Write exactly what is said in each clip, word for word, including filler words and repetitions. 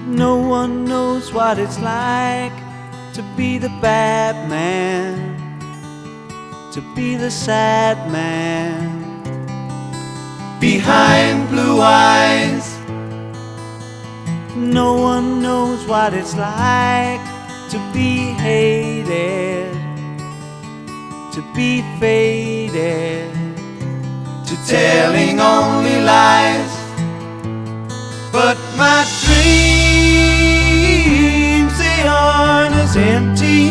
No one knows what it's like to be the bad man, to be the sad man. Behind blue eyes, no one knows what it's like to be hated, to be faded, to telling only lies. But my dreams, they aren't as empty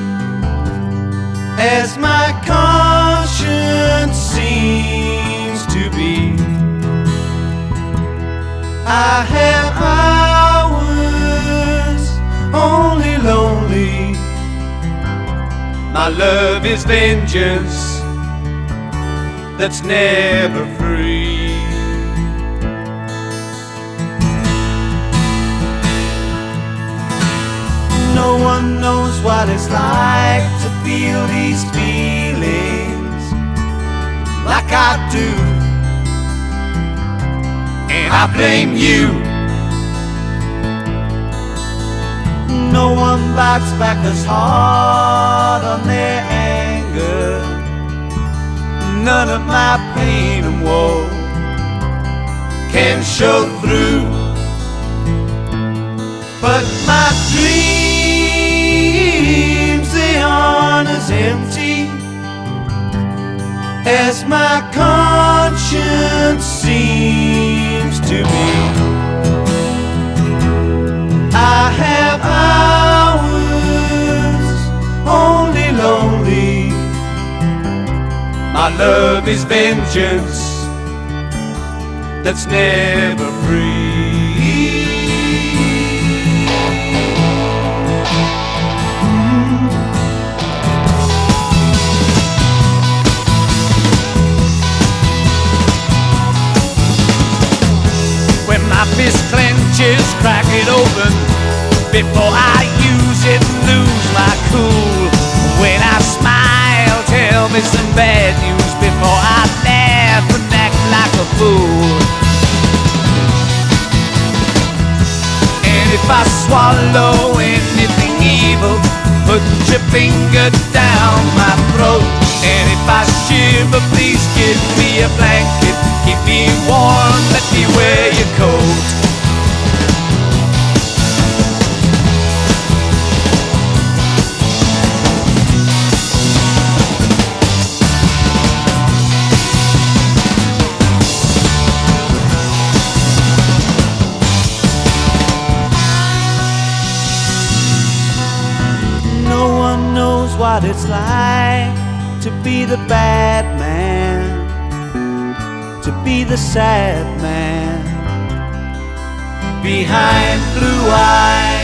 as my conscience seems to be. I have hours only lonely. My love is vengeance that's never free. No one knows what it's like to feel these feelings like I do, and I blame you. No one bites back as hard on their anger. None of my pain and woe can show through. But my dreams, they aren't as empty as my conscience seems to be. I have hours only lonely. My love is vengeance that's never free. When my fist clenches, crack it open before I use it, lose my cool. When I smile, tell me some bad news before I laugh and act like a fool. And if I swallow anything evil, put your finger down my throat. And if I shiver, please give me a blanket, keep me warm, let me wear your coat. What it's like to be the bad man, to be the sad man. Behind blue eyes,